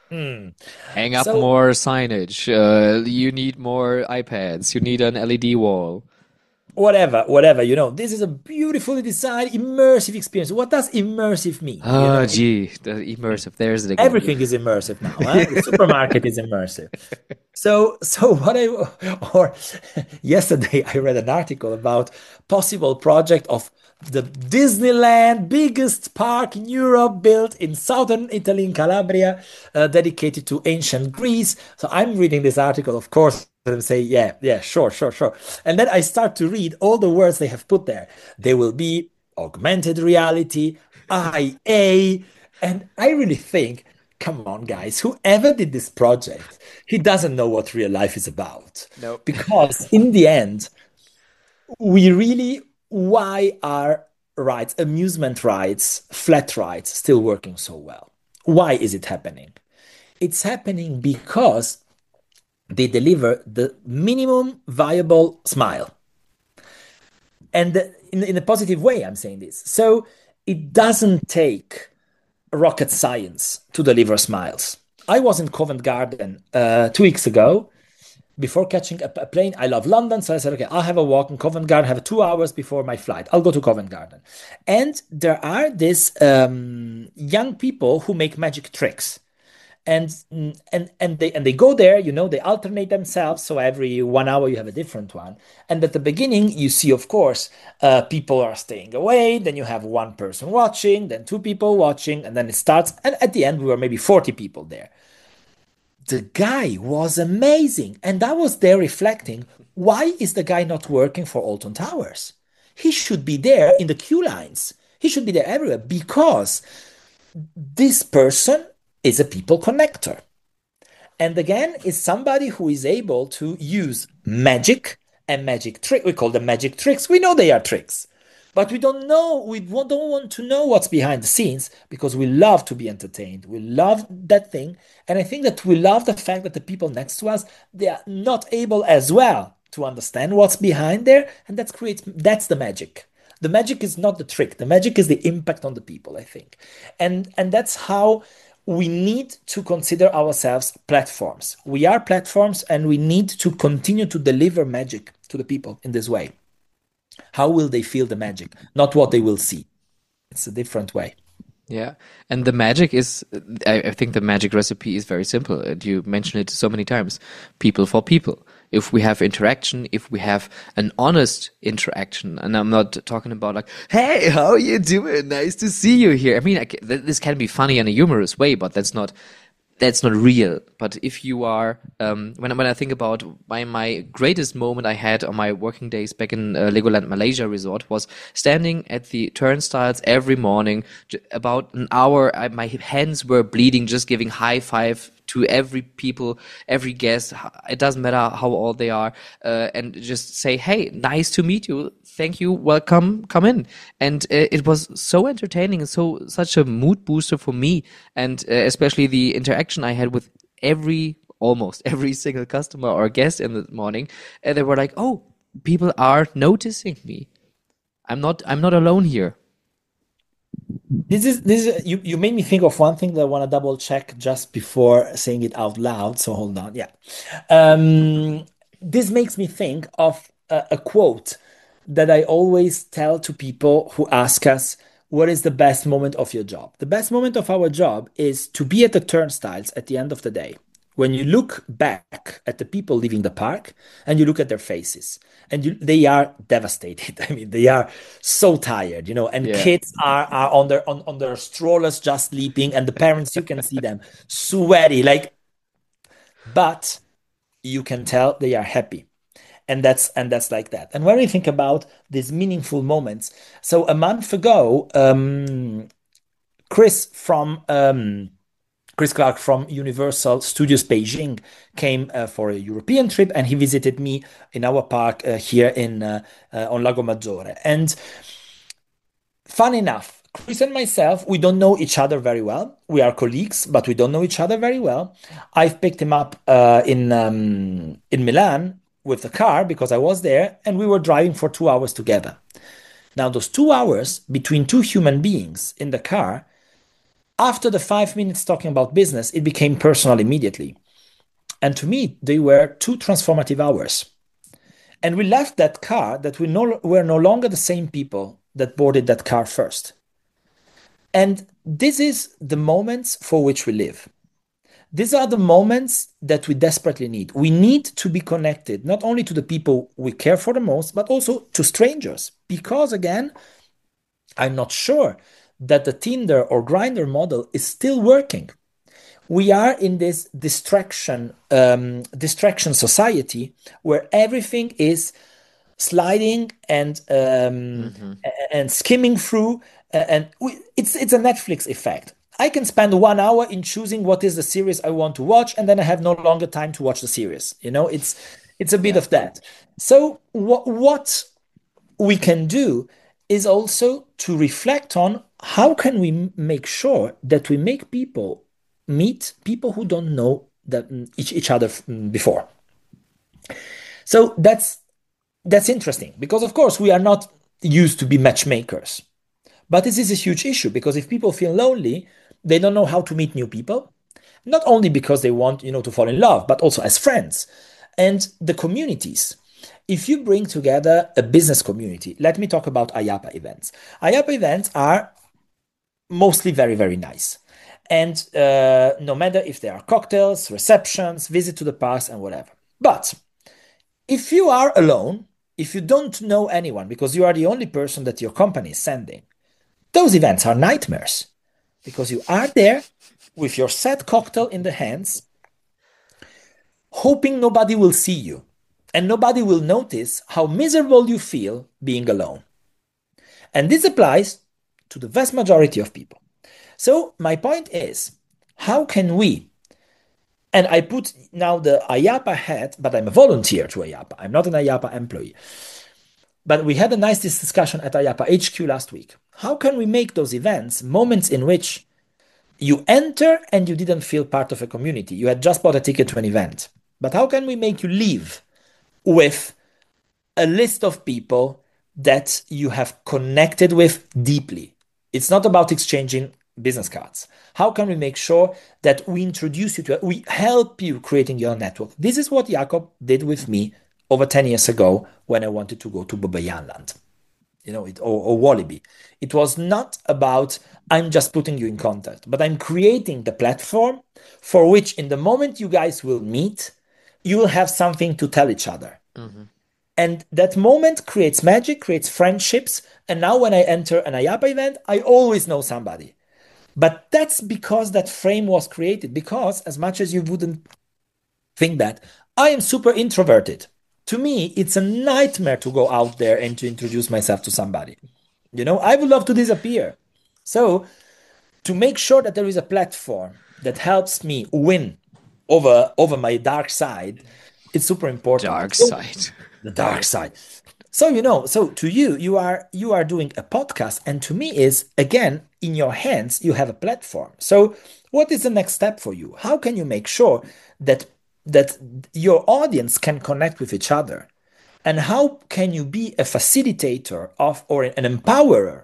Hmm. Hang up So more signage. Uh, you need more iPads. You need an L E D wall. whatever, whatever, you know, this is a beautifully designed immersive experience. What does immersive mean? You Oh, know, gee, the immersive. There's it again. everything is immersive now, huh? The supermarket is immersive. So, so what I or yesterday I read an article about possible project of the Disneyland, biggest park in Europe, built in southern Italy in Calabria, uh, dedicated to ancient Greece. So I'm reading this article, of course, and say, yeah, yeah, sure, sure, sure. And then I start to read all the words they have put there. There will be augmented reality, I A, and I really think, come on, guys, whoever did this project, he doesn't know what real life is about. Nope. Because in the end, we really, why are rides, amusement rides, flat rides still working so well? Why is it happening? It's happening because they deliver the minimum viable smile. And in, in a positive way, I'm saying this. So it doesn't take rocket science to deliver smiles. I was in Covent Garden uh, two weeks ago before catching a, a plane. I love London, so I said, okay, I'll have a walk in Covent Garden, have two hours before my flight. I'll go to Covent Garden. And there are these um, young people who make magic tricks and and and they and they go there, you know, they alternate themselves, so every one hour you have a different one. And at the beginning you see, of course, uh, people are staying away, then you have one person watching, then two people watching, and then it starts, and at the end we were maybe forty people there. The guy was amazing, and I was there reflecting, why is the guy not working for Alton Towers? He should be there in the queue lines, he should be there everywhere, because this person is a people connector. And again, is somebody who is able to use magic and magic trick. We call them magic tricks. We know they are tricks, but we don't know. We don't want to know what's behind the scenes because we love to be entertained. We love that thing, and I think that we love the fact that the people next to us, they are not able as well to understand what's behind there, and that creates that's the magic. The magic is not the trick. The magic is the impact on the people, I think, and and that's how we need to consider ourselves platforms. We are platforms and we need to continue to deliver magic to the people in this way. How will they feel the magic? Not what they will see. It's a different way. Yeah, and the magic is, I, I think the magic recipe is very simple, and you mentioned it so many times. People for people. If we have interaction, if we have an honest interaction, and I'm not talking about like, hey, how you doing? Nice to see you here. I mean, I, this can be funny in a humorous way, but that's not that's not real. But if you are, um, when when I think about my my greatest moment I had on my working days back in uh, Legoland Malaysia Resort was standing at the turnstiles every morning, j- about an hour. I, my hands were bleeding, just giving high five to every people, every guest. It doesn't matter how old they are, uh, and just say, "Hey, nice to meet you. Thank you. Welcome. Come in." And uh, it was so entertaining and so such a mood booster for me, and uh, especially the interaction I had with every almost every single customer or guest in the morning. And they were like, "Oh, people are noticing me. I'm not. I'm not alone here." This is this is you, you made me think of one thing that I want to double check just before saying it out loud. So hold on. Yeah. Um, this makes me think of a, a quote that I always tell to people who ask us, what is the best moment of your job? The best moment of our job is to be at the turnstiles at the end of the day. When you look back at the people leaving the park and you look at their faces and you, they are devastated. I mean, they are so tired, you know, and Yeah. kids are, are on their on, on their strollers just sleeping, and the parents, you can see them sweaty, like, but you can tell they are happy. And that's and that's like that. And when we think about these meaningful moments, so a month ago, um, Chris from um, Chris Clark from Universal Studios Beijing came uh, for a European trip, and he visited me in our park uh, here in uh, uh, on Lago Maggiore. And fun enough, Chris and myself, we don't know each other very well. We are colleagues, but we don't know each other very well. I've picked him up uh, in um, in Milan with the car because I was there, and we were driving for two hours together. Now, those two hours between two human beings in the car after the five minutes talking about business, it became personal immediately. And to me, they were two transformative hours. And we left that car that we no, were no longer the same people that boarded that car first. And this is the moments for which we live. These are the moments that we desperately need. We need to be connected, not only to the people we care for the most, but also to strangers. Because again, I'm not sure that the Tinder or Grindr model is still working. We are in this distraction, um, distraction society where everything is sliding and um, Mm-hmm. and skimming through, uh, and we, it's it's a Netflix effect. I can spend one hour in choosing what is the series I want to watch, and then I have no longer time to watch the series. You know, it's it's a bit Yeah. of that. So what what we can do is also to reflect on how can we m- make sure that we make people meet people who don't know that mm, each, each other mm, before. So that's that's interesting because of course we are not used to be matchmakers. But this is a huge issue because if people feel lonely, they don't know how to meet new people, not only because they want, you know, to fall in love, but also as friends. And the communities. If you bring together a business community, let me talk about I A P A events. I A P A events are mostly very, very nice. And uh, no matter if they are cocktails, receptions, visit to the past, and whatever. But if you are alone, if you don't know anyone because you are the only person that your company is sending, those events are nightmares because you are there with your sad cocktail in the hands, hoping nobody will see you and nobody will notice how miserable you feel being alone. And this applies to the vast majority of people. So, my point is, how can we? And I put now the I A P A hat, but I'm a volunteer to I A P A. I'm not an I A P A employee. But we had a nice discussion at I A P A H Q last week. How can we make those events moments in which you enter and you didn't feel part of a community? You had just bought a ticket to an event. But how can we make you leave with a list of people that you have connected with deeply? It's not about exchanging business cards. How can we make sure that we introduce you to, we help you creating your network? This is what Jakob did with me over ten years ago when I wanted to go to Bobayanland, you know, it, or, or Wallaby. It was not about I'm just putting you in contact, but I'm creating the platform for which in the moment you guys will meet, you will have something to tell each other. Mm-hmm. And that moment creates magic, creates friendships. And now when I enter an I A P A event, I always know somebody. But that's because that frame was created. Because as much as you wouldn't think that, I am super introverted. To me, it's a nightmare to go out there and to introduce myself to somebody. You know, I would love to disappear. So to make sure that there is a platform that helps me win over over my dark side, it's super important. Dark So, side. the dark side. So you know, so to you, you are you are doing a podcast, and to me is again in your hands. You have a platform. So what is the next step for you? How can you make sure that that your audience can connect with each other? And how can you be a facilitator of or an empowerer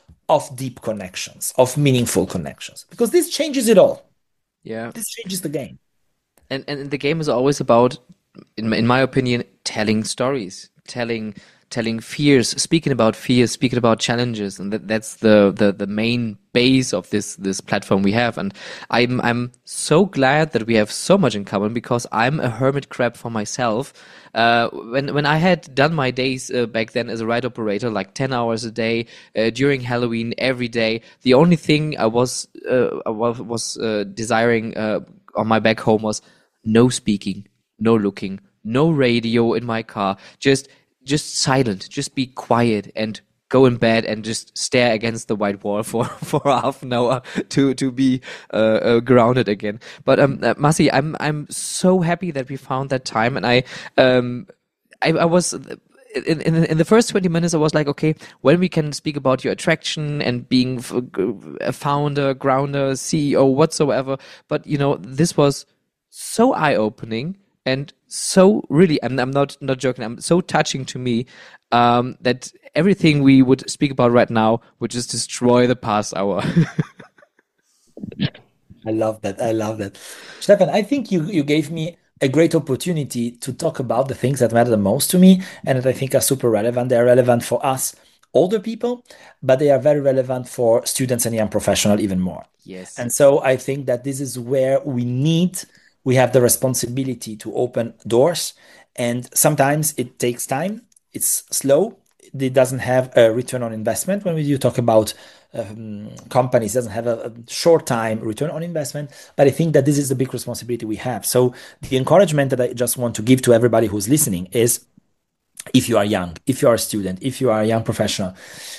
of deep connections, of meaningful connections? Because this changes it all. Yeah. This changes the game. And and the game is always about, in my, in my opinion, telling stories, telling telling fears, speaking about fears, speaking about challenges, and that, that's the, the the main base of this this platform we have. And I'm I'm so glad that we have so much in common because I'm a hermit crab for myself. Uh, when when I had done my days uh, back then as a ride operator, like ten hours a day uh, during Halloween every day, the only thing I was uh, I was, was uh, desiring uh, on my back home was no speaking, no looking, no radio in my car, just just silent, just be quiet and go in bed and just stare against the white wall for, for half an hour to to be uh, uh, grounded again. But um, uh, Masi, I'm I'm so happy that we found that time, and I um I, I was. In, in in the first twenty minutes, I was like, okay, when we can speak about your attraction and being f- a founder, grounder, C E O, whatsoever. But you know, this was so eye-opening and so really, I'm, I'm not not joking, I'm so touching to me um, that everything we would speak about right now would just destroy the past hour. I love that. I love that. Stefan, I think you you gave me a great opportunity to talk about the things that matter the most to me and that I think are super relevant. They're relevant for us older people, but they are very relevant for students and young professionals even more. Yes. And so I think that this is where we need, we have the responsibility to open doors. And sometimes it takes time, it's slow, it doesn't have a return on investment. When we do talk about um, companies, it doesn't have a, a short time return on investment. But I think that this is the big responsibility we have. So the encouragement that I just want to give to everybody who's listening is if you are young, if you are a student, if you are a young professional,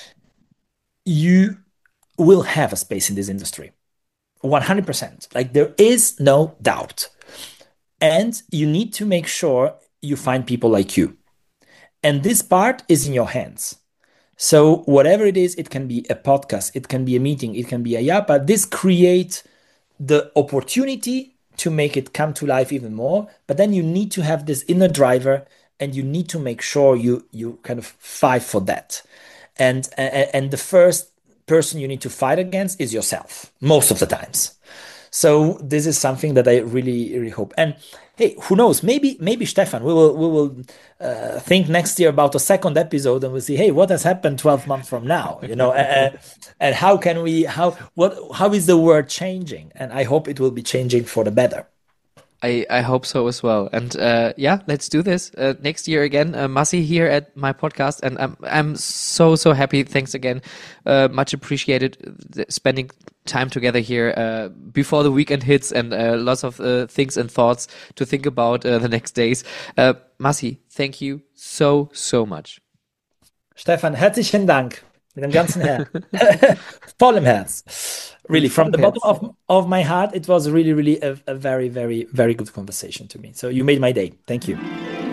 you will have a space in this industry. one hundred percent. Like there is no doubt. And you need to make sure you find people like you. And this part is in your hands. So whatever it is, it can be a podcast, it can be a meeting, it can be a yapa. This creates the opportunity to make it come to life even more. But then you need to have this inner driver, and you need to make sure you you kind of fight for that. And and, and the first person you need to fight against is yourself most of the times. So this is something that I really, really hope. And hey, who knows? Maybe, maybe Stefan, we will, we will uh, think next year about a second episode, and we'll see, hey, what has happened twelve months from now? You know, and, and how can we, how, what, how is the world changing? And I hope it will be changing for the better. I, I hope so as well. And uh, yeah, let's do this uh, next year again. Uh, Massi here at my podcast, and I'm I'm so so happy. Thanks again, uh, much appreciated uh, spending time together here uh, before the weekend hits, and uh, lots of uh, things and thoughts to think about uh, the next days. Uh, Massi, thank you so so much. Stefan, herzlichen Dank mit dem ganzen Herz, voll im Herz. Really, from the bottom of, of my heart, it was really, really a, a very, very, very good conversation to me. So you made my day. Thank you.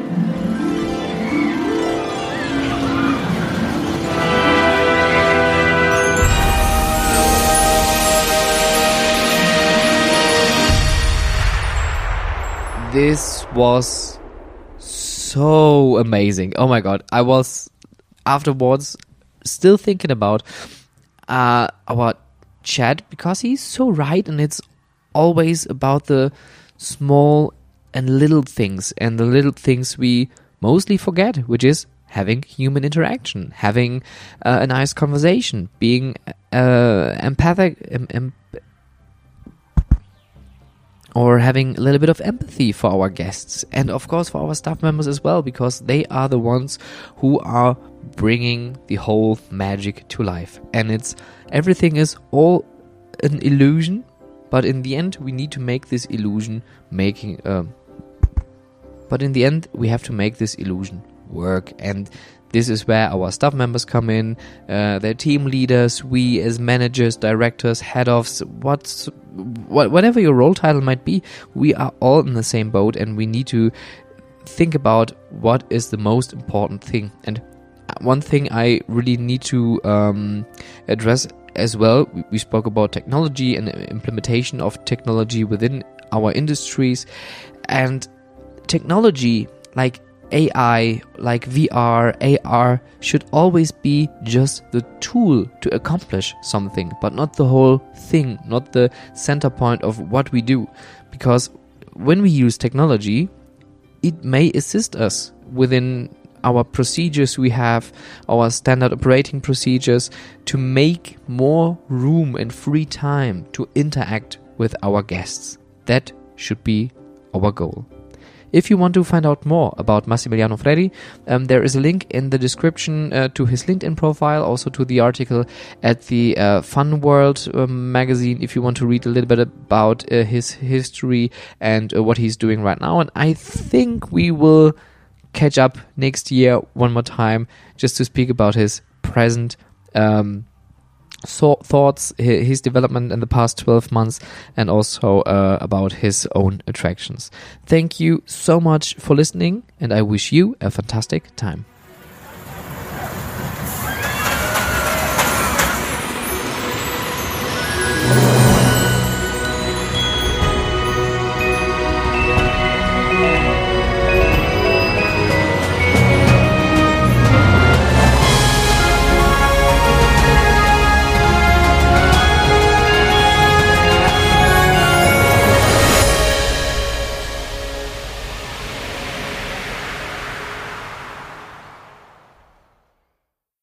This was so amazing. Oh my God. I was afterwards still thinking about uh, our chat, because he's so right, and it's always about the small and little things, and the little things we mostly forget, which is having human interaction, having uh, a nice conversation, being uh, empathic, em- em- or having a little bit of empathy for our guests, and of course for our staff members as well, because they are the ones who are bringing the whole magic to life. And it's everything is all an illusion, but in the end we need to make this illusion making uh, but in the end we have to make this illusion work. And this is where our staff members come in, uh, their team leaders, we as managers, directors, head offs, what's what, whatever your role title might be, we are all in the same boat, and we need to think about what is the most important thing. And one thing I really need to um, address as well, we, we spoke about technology and implementation of technology within our industries, and technology like A I, like V R, A R should always be just the tool to accomplish something, but not the whole thing, not the center point of what we do. Because when we use technology, it may assist us within our procedures we have, our standard operating procedures, to make more room and free time to interact with our guests. That should be our goal. If you want to find out more about Massimiliano Freri, um, there is a link in the description uh, to his LinkedIn profile, also to the article at the uh, Fun World uh, magazine, if you want to read a little bit about uh, his history and uh, what he's doing right now. And I think we will catch up next year one more time just to speak about his present um, so thoughts, his development in the past twelve months, and also uh, about his own attractions. Thank you so much for listening, and I wish you a fantastic time.